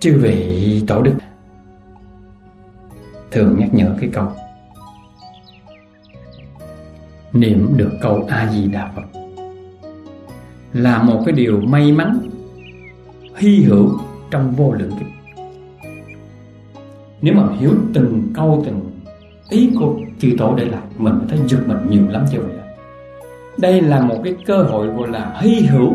Chư vị tổ đức thường nhắc nhở cái câu niệm được câu A Di Đà Phật là một cái điều may mắn hy hữu trong vô lượng kiếp. Nếu mà hiểu từng câu từng ý của chư tổ để lại, mình thấy giật mình nhiều lắm chứ vậy. Đây là một cái cơ hội gọi là hy hữu.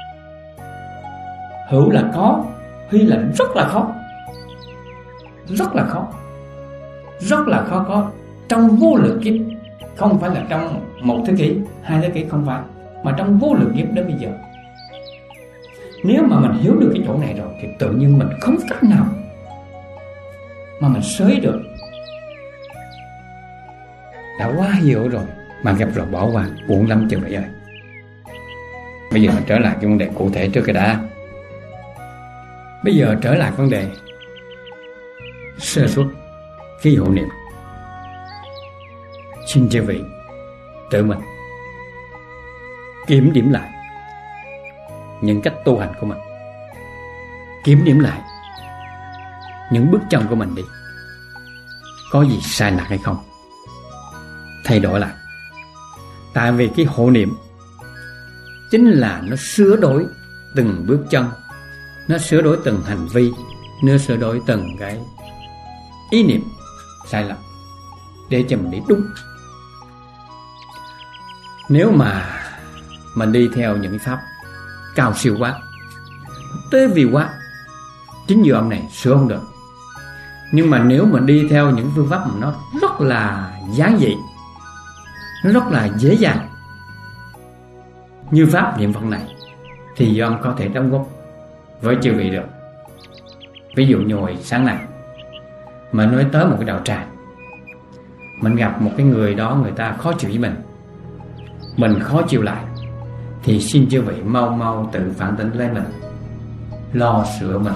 Hữu là có, hy là rất là khó. Rất là khó. Rất là khó có trong vô lượng kiếp. Không phải là trong một thế kỷ, hai thế kỷ, không phải, mà trong vô lượng kiếp đến bây giờ. Nếu mà mình hiểu được cái chỗ này rồi thì tự nhiên mình không có cách nào mà mình xới được. Đã quá hiểu rồi mà gặp rồi bỏ qua, uổng lắm chứ vậy ơi. Bây giờ trở lại cái vấn đề cụ thể trước cái đã. Bây giờ trở lại vấn đề sơ suất khi hộ niệm. Xin chư vị tự mình kiểm điểm lại những cách tu hành của mình, kiểm điểm lại những bước chân của mình đi, có gì sai lạc hay không, thay đổi lại. Tại vì cái hộ niệm chính là nó sửa đổi từng bước chân, nó sửa đổi từng hành vi, nó sửa đổi từng cái ý niệm sai lầm để cho mình đi đúng. Nếu mà mình đi theo những pháp cao siêu quá, tế vi quá, chính như ông này sửa không được. Nhưng mà nếu mình đi theo những phương pháp mà nó rất là giản dị, nó rất là dễ dàng, như pháp niệm Phật này, thì ông có thể đóng góp với chư vị được. Ví dụ như hồi sáng nay mình nói tới một cái đạo tràng, mình gặp một cái người đó, người ta khó chịu với mình khó chịu lại, thì xin chư vị mau mau tự phản tỉnh lấy mình, lo sửa mình.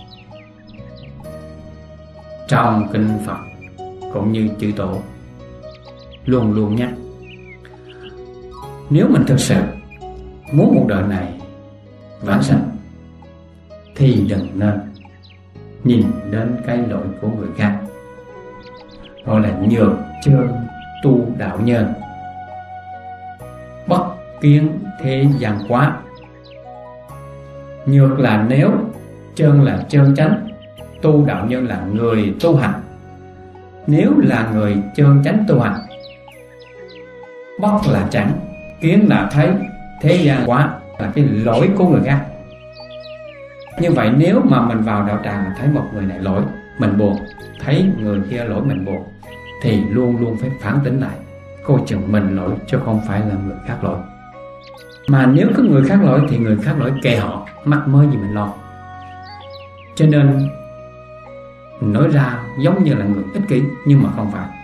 Trong kinh Phật cũng như chư tổ luôn luôn nhắc, nếu mình thực sự muốn một đời này vãng sanh thì đừng nên nhìn đến cái lỗi của người khác, gọi là nhược chơn tu đạo nhân, bất kiến thế gian quá. Nhược là nếu, chơn là chơn chánh, tu đạo nhân là người tu hành. Nếu là người chơn chánh tu hành, bất là chẳng, kiến là thấy, thế gian quá là cái lỗi của người khác. Như vậy nếu mà mình vào đạo tràng mình thấy một người này lỗi, mình buồn, thấy người kia lỗi mình buồn, thì luôn luôn phải phản tỉnh lại, coi chừng mình lỗi chứ không phải là người khác lỗi. Mà nếu có người khác lỗi thì người khác lỗi kệ họ, mắc mới gì mình lo. Cho nên nói ra giống như là người ích kỷ, nhưng mà không phải.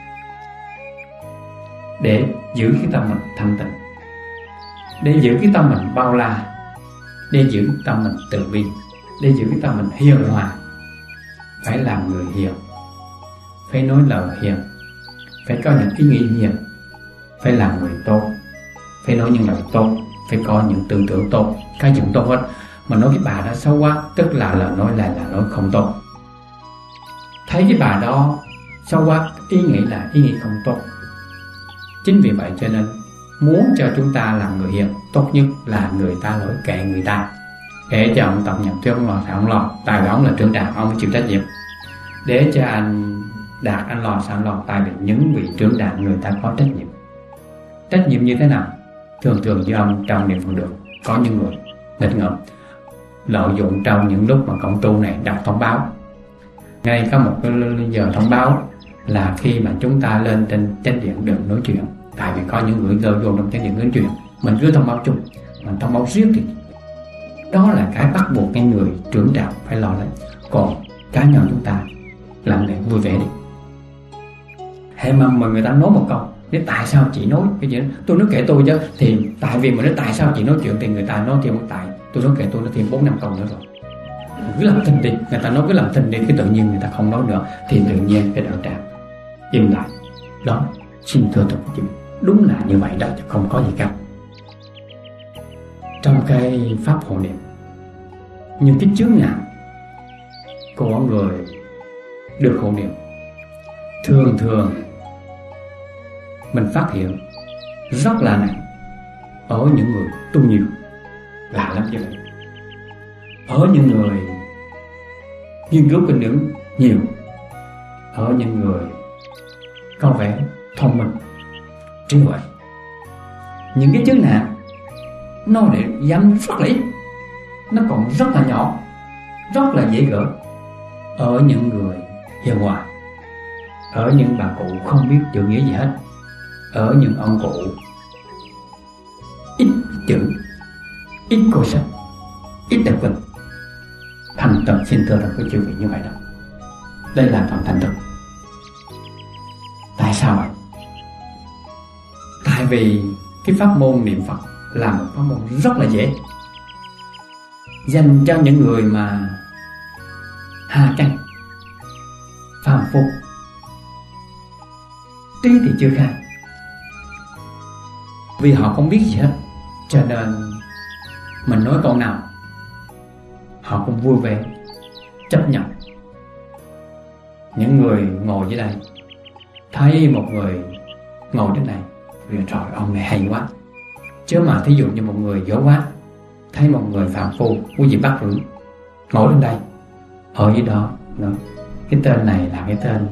Để giữ cái tâm mình thanh tịnh, để giữ cái tâm mình bao la, để giữ cái tâm mình từ bi, để giữ cái tâm mình hiền hòa, phải làm người hiền, phải nói lời hiền, phải có những ý nghĩ hiền, phải làm người tốt, phải nói những lời tốt, phải có những tư tưởng tốt, cái chuyện tốt hết. Mà nói cái bà đó xấu quá, tức là lời nói là nói không tốt. Thấy cái bà đó xấu quá, ý nghĩ là ý nghĩ không tốt. Chính vì vậy cho nên muốn cho chúng ta làm người hiền, tốt nhất là người ta lỗi kệ người ta, để cho ông Tập Nhập Thuyết ông lo sao ông lo, tại vì ông là trưởng tràng, ông phải chịu trách nhiệm. Để cho anh Đạt anh lo sao ông lo, tại vì những vị trưởng tràng người ta có trách nhiệm. Trách nhiệm như thế nào? Thường thường như ông trong niệm Phật đường có những người nghịch ngợm, lợi dụng trong những lúc mà cộng tu này đọc thông báo. Ngay có một cái giờ thông báo là khi mà chúng ta lên trên chánh điện đừng nói chuyện, tại vì có những người lợi dụng trong chánh điện nói chuyện, mình cứ thông báo chung, mình thông báo riết thì đó là cái bắt buộc cái người trưởng tràng phải lo lấy. Còn cá nhân chúng ta làm để vui vẻ đi. Hay mà người ta nói một câu, thế tại sao chị nói cái chuyện tôi nói kể tôi chứ, thì tại vì mình nói tại sao chị nói chuyện thì người ta nói thêm một tại tôi nói kể tôi nói thêm 4-5 câu nữa rồi. Cứ làm thinh đi, người ta nói cứ làm thinh đi, cái tự nhiên người ta không nói nữa, thì tự nhiên cái đạo tràng im lại. Đó, xin thưa thật chứ đúng là như vậy đó, chứ không có gì cả. Trong cái pháp hộ niệm, những cái chướng ngại của người được hộ niệm. Thường thường mình phát hiện rất là nặng ở những người tu nhiều, lạ lắm chứ vậy. Ở những người nghiên cứu kinh điển nhiều, ở những người có vẻ thông minh, trí huệ, những cái chứng nạn nó để dám rất là ít, nó còn rất là nhỏ, rất là dễ gỡ ở những người hiền hòa, ở những bà cụ không biết chữ nghĩa gì hết, ở những ông cụ ít chữ, ít coi sách, ít đọc kinh. Thành thật xin thưa thật với chư vị như vậy đó. Đây là phần thành thực. Tại sao vậy? Tại vì cái pháp môn niệm Phật là một pháp môn rất là dễ, dành cho những người mà hà căn, phàm phu, trí thì chưa khai. Vì họ không biết gì hết, cho nên mình nói câu nào họ cũng vui vẻ chấp nhận. Những người ngồi dưới đây thấy một người ngồi trên này, vì trời ông này hay quá. Chứ mà thí dụ như một người dỗ quá, thấy một người phạm phu, quý vị bác rưỡi ngồi lên đây, ở dưới đó, cái tên này là cái tên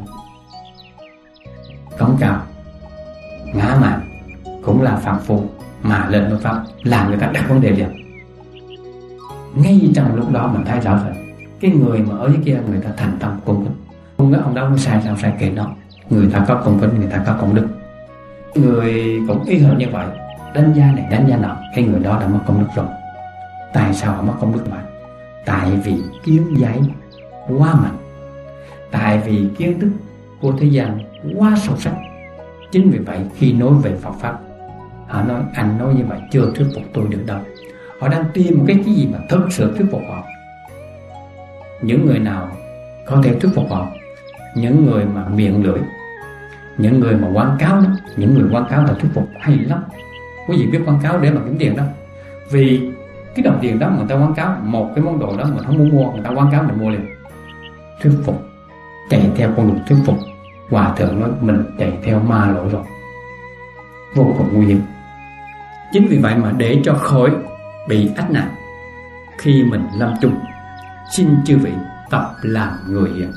cống cao, ngã mạn, cũng là phạm phu mà lên nói pháp, làm người ta đặt vấn đề liền. Ngay trong lúc đó mình thấy rõ rệt cái người mà ở dưới kia người ta thành tâm cung kính. Không có ông đó không sai sao sai kệ đó. Người ta có cung kính, người ta có công đức. Người cũng y hệt như vậy, đánh giá này đánh giá nọ, cái người đó đã mất công đức rồi. Tại sao họ mất công đức vậy? Tại vì kiến giải quá mạnh, tại vì kiến thức của thế gian quá sâu sắc. Chính vì vậy khi nói về Phật pháp, họ nói anh nói như vậy chưa thuyết phục tôi được đâu. Họ đang tìm một cái gì mà thực sự thuyết phục họ. Những người nào có thể thuyết phục họ? Những người mà miệng lưỡi, những người mà quảng cáo đó. Những người quảng cáo là thuyết phục hay lắm. Quý vị biết quảng cáo để mà kiếm tiền đó. Vì cái đồng tiền đó người ta quảng cáo một cái món đồ đó mình không muốn mua, người ta quảng cáo mình mua liền. Thuyết phục, chạy theo con đường thuyết phục. Hòa thượng nói mình chạy theo ma lỗi rồi, vô cùng nguy hiểm. Chính vì vậy mà để cho khỏi bị ách nạn khi mình lâm chung, xin chư vị tập làm người hiền.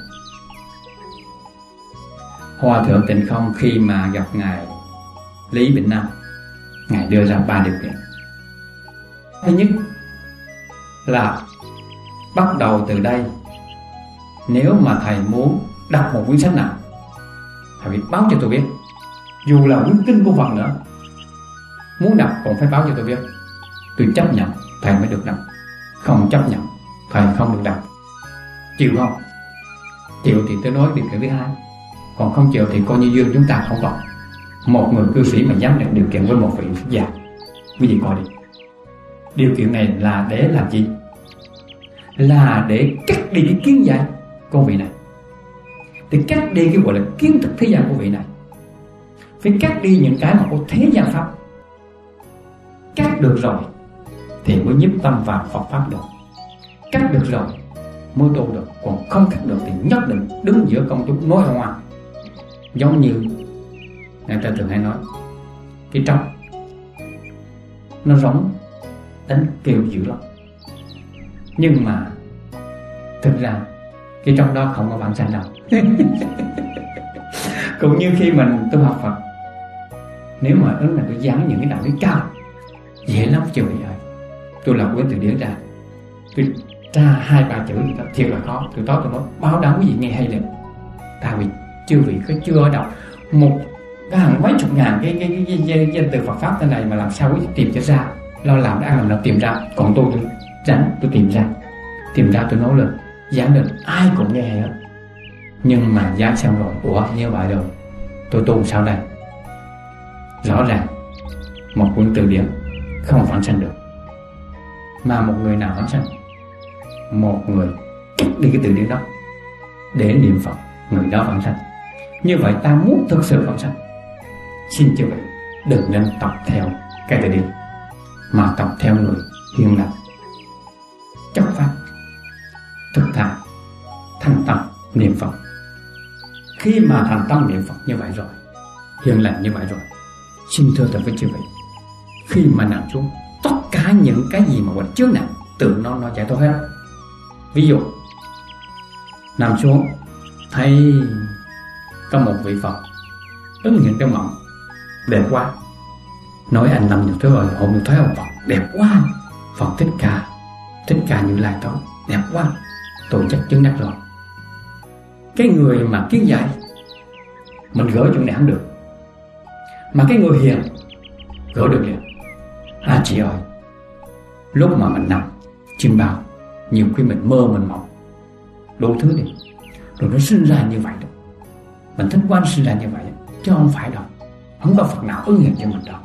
Hòa thượng Tịnh Không khi mà gặp ngài Lý Bình Nam, ngài đưa ra 3 điều kiện. Thứ nhất là bắt đầu từ đây, nếu mà thầy muốn đọc một quyển sách nào, thầy phải báo cho tôi biết. Dù là quyển kinh của Phật nữa, muốn đọc cũng phải báo cho tôi biết. Tôi chấp nhận thầy mới được đọc, không chấp nhận thầy không được đọc. Chịu không? Chịu thì tôi nói điều kiện thứ hai, còn không chịu thì coi như duyên chúng ta không còn. Một người cư sĩ mà dám đặt điều kiện với một vị xuất gia, quý vị coi đi. Điều kiện này là để làm gì? Là để cắt đi cái kiến giải của vị này, để cắt đi cái gọi là kiến thức thế gian của vị này. Phải cắt đi những cái mà của thế gian pháp. Cắt được rồi thì mới nhiếp tâm vào Phật pháp được. Cắt được rồi mới tu được. Còn không cắt được thì nhất định đứng giữa công chúng nói hoang. Giống như người ta thường hay nói, cái trống nó rống đánh kêu dữ lắm, nhưng mà thực ra cái trống đó không có bản sanh đâu. Cũng như khi mình tu học Phật, nếu mà ứng là tôi giảng những cái đạo lý cao, dễ lắm chưa vậy ơi. Tôi làm quyển từ điển ra, tôi tra 2-3 chữ thiệt là khó. Tôi nói báo đảm quý vị nghe hay liền. Tại vì chư vị chưa đọc một cái hàng mấy chục ngàn cái danh từ Phật pháp thế này mà làm sao quý vị tìm cho ra. Lo làm đã làm nào tìm ra. Còn tôi rảnh tôi tìm ra tôi nói lên, giảng lên ai cũng nghe hết. Nhưng mà giảng xong rồi, ủa như vậy rồi tôi tu sao đây? Rõ ràng một quyển từ điển không phản sanh được. Mà một người nào phản sanh? Một người cắt đi cái từ điển đó để niệm Phật, người đó phản sanh. Như vậy ta muốn thực sự phản sanh, xin chư vị đừng nên tập theo cái từ điển, mà tập theo người hiền lành, chất phát, thực thà, thành tâm niệm Phật. Khi mà thành tâm niệm Phật như vậy rồi, hiền lành như vậy rồi, xin thưa thật với chư vị, khi mà nằm xuống, tất cả những cái gì mà quạnh chướng nặng tự nó giải thoát hết. Ví dụ nằm xuống thấy có một vị Phật ứng hiện trong mộng, đẹp quá, nói anh Năm được rồi, hôm được thấy ông Phật đẹp quá, Phật Thích Ca Như Lai đó đẹp quá, tôi chắc chứng đắc rồi. Cái người mà kiến giải mình gỡ chỗ này không được, mà cái người hiền gỡ được liền. Chị ơi, lúc mà mình nằm chim bao, nhiều khi mình mơ mình mộng đủ thứ đi, rồi nó sinh ra như vậy đó. Mình thích quá sinh ra như vậy, chứ không phải đâu, không có Phật nào ứng hiện cho mình đâu.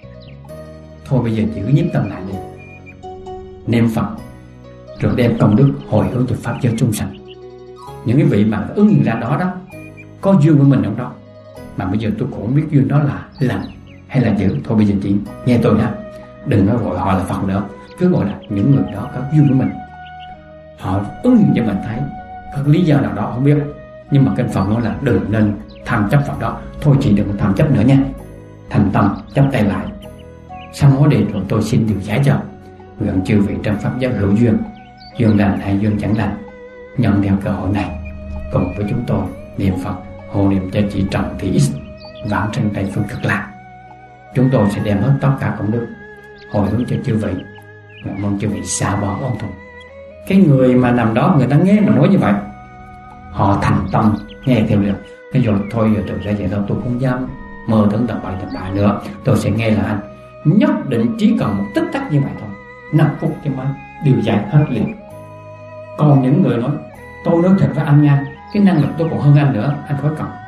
Thôi bây giờ chỉ cứ nhiếp tâm lại đi, niệm Phật, rồi đem công đức hồi hướng cho pháp giới chúng sanh. Những cái vị mà ứng hiện ra đó đó, có duyên với mình trong đó, mà bây giờ tôi cũng không biết duyên đó là lành hay là dữ. Thôi bây giờ chị nghe tôi nha, đừng có gọi họ là Phật nữa, cứ gọi là những người đó có duyên với mình, họ ứng hiện cho mình thấy, có lý do nào đó không biết, nhưng mà kinh Phật nói là đừng nên tham chấp Phật đó. Thôi chị đừng tham chấp nữa nha, thành tâm chắp tay lại, xong nói đi rồi tôi xin điều giải cho. Nguyện chư vị trong pháp giới hữu duyên, duyên lành hay duyên chẳng lành, nhận theo cơ hội này cùng với chúng tôi niệm Phật hộ niệm cho chị Trần Thị X vãng sinh Tây phương Cực Lạc. Chúng tôi sẽ đem hết tất cả công đức hồi hướng cho chư vị, mong chư vị xả bỏ oan thù. Cái người mà nằm đó, người ta nghe mình nói như vậy, họ thành tâm nghe theo liền. Thế rồi thôi giờ từ ra vậy đâu, tôi không dám mơ tưởng tầm bậy nữa, tôi sẽ nghe là anh. Nhất định chỉ cần một tích tắc như vậy thôi, 5 phút cho mới điều giải hết liền. Còn những người nói tôi nói thật với anh nha, cái năng lực tôi còn hơn anh nữa, anh khỏi cần.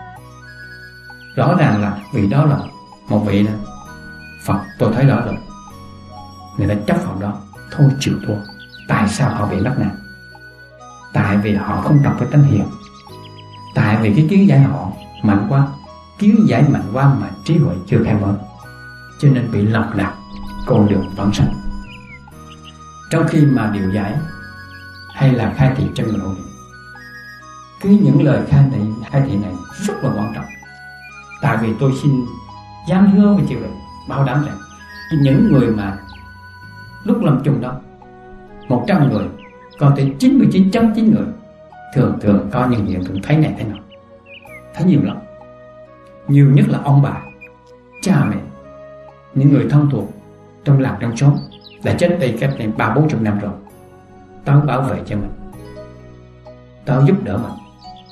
Rõ ràng là vì đó là một vị là Phật, tôi thấy rõ rồi, người ta chấp vào đó, thôi chịu thua. Tại sao họ bị mắc nạn? Tại vì họ không tập với tánh hiền, tại vì cái kiến giải họ mạnh quá, kiến giải mạnh quá mà trí huệ chưa khai mở, cho nên bị lọc lạc con đường vãng sanh. Trong khi mà điều giải hay là khai thị trong người hộ niệm, cứ những lời khai thị này rất là quan trọng. Tại vì tôi xin dám hứa với chư vị, bảo đảm rằng những người mà lúc lâm chung đó, 100 người có tới 99.9 người thường có những hiện tượng thấy này thế nào, thấy nhiều lắm. Nhiều nhất là ông bà, cha mẹ, những người thân thuộc trong làng trong xóm đã chết đây cách đây 30-40 năm rồi. Tao bảo vệ cho mình, tao giúp đỡ mình,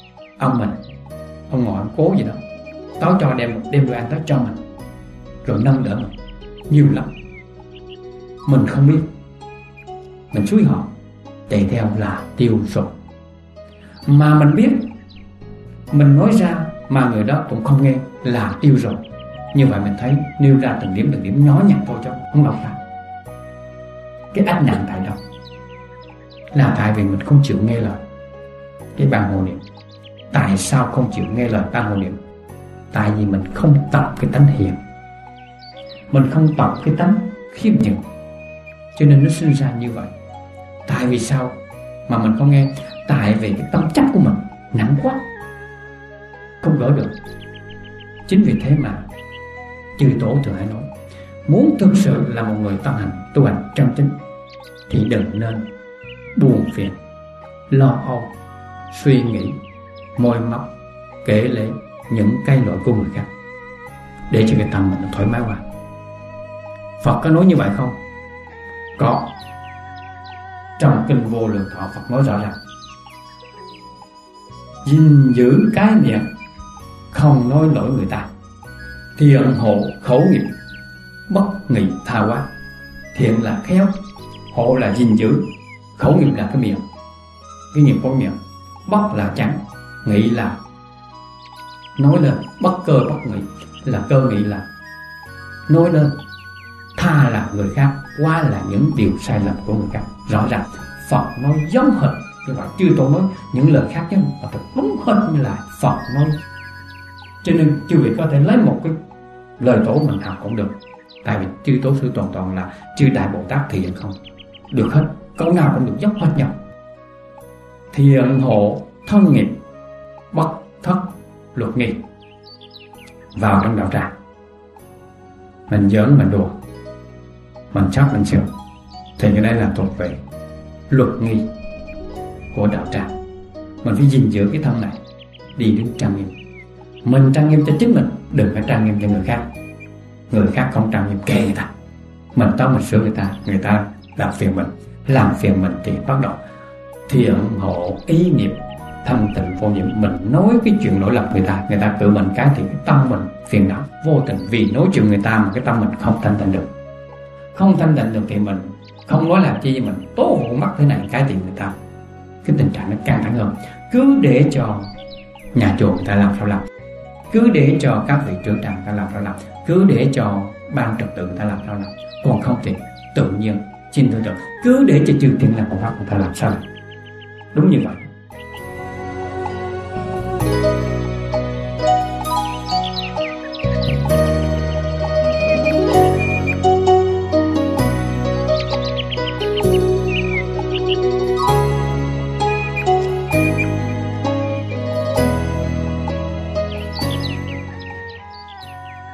ông ngoại ông cố gì đó, tao cho đem đồ ăn tao cho mình, rồi nâng đỡ mình nhiều lắm. Mình không biết, mình suy họ chạy theo là tiêu rồi. Mà mình biết, mình nói ra mà người đó cũng không nghe là tiêu rồi. Như vậy mình thấy nêu ra từng điểm nhỏ nhặt thôi chứ không đâu phải. Cái ách nạn tại đâu? Là tại vì mình không chịu nghe lời cái ban hộ niệm. Tại sao không chịu nghe lời ban hộ niệm? Tại vì mình không tập cái tánh hiền, mình không tập cái tánh khiêm nhường, cho nên nó sinh ra như vậy. Tại vì sao mà mình không nghe? Tại vì cái tâm chấp của mình nặng quá, không gỡ được. Chính vì thế mà chư tổ thường hay nói, muốn thực sự là một người tâm hành tu hành chân chính thì đừng nên buồn phiền, lo âu, suy nghĩ, môi móc, kể lể những cái lỗi của người khác, để cho cái tâm mình nó thoải mái qua. Phật có nói như vậy không? Có. Trong kinh Vô Lượng Thọ, Phật nói rõ ràng, gìn giữ cái miệng, không nói lỗi người ta, thiện hộ khẩu nghiệp, bất nghị tha hóa. Thiện là khéo, hộ là gìn giữ, khẩu nghiệp là cái miệng, cái nghiệp của miệng, bất là chẳng, nghị là nói lên, bất cơ bất nghị là cơ nghị là nói lên, tha là người khác, hóa là những điều sai lầm của người khác. Rõ ràng Phật nói giống hệt như vậy, chư tổ nói những lời khác chứ mà thật đúng hệt như là Phật nói. Cho nên chư vị có thể lấy một cái lời tổ mình học cũng được, tại vì chư tổ sư toàn là chư Đại Bồ Tát thiện không được hết, câu nào cũng được giống hết nhau. Thiện hộ thông nghiệp, bất thất luật nghi vào trong đạo tràng. Mình giỡn, mình đùa, mình chót, mình sửa, thì cái đấy là thuộc về luật nghi của đạo tràng. Mình phải gìn giữ cái thân này, đi đứng trang nghiêm. Mình trang nghiêm cho chính mình, đừng phải trang nghiêm cho người khác. Người khác không trang nghiêm kệ người ta. Mình tới mình sửa người ta làm phiền mình. Làm phiền mình thì bắt đầu thiện hộ ý nghiệp thanh tịnh vô nhiễm. Mình nói cái chuyện lỗi lầm người ta cự mình cái thì cái tâm mình phiền não vô tình, vì nói chuyện người ta mà cái tâm mình không thanh tịnh được. Không thanh tịnh được thì mình không nói làm chi, mình tố hộ mắt thế này cái thì người ta cái tình trạng nó căng thẳng hơn. Cứ để cho nhà chùa người ta làm sao làm, cứ để cho các vị trưởng tràng người ta làm sao làm, cứ để cho ban trật tự người ta làm sao làm. Còn không thì tự nhiên xin tự tự cứ để cho chư thiên làm công pháp người ta làm sao làm. Đúng như vậy.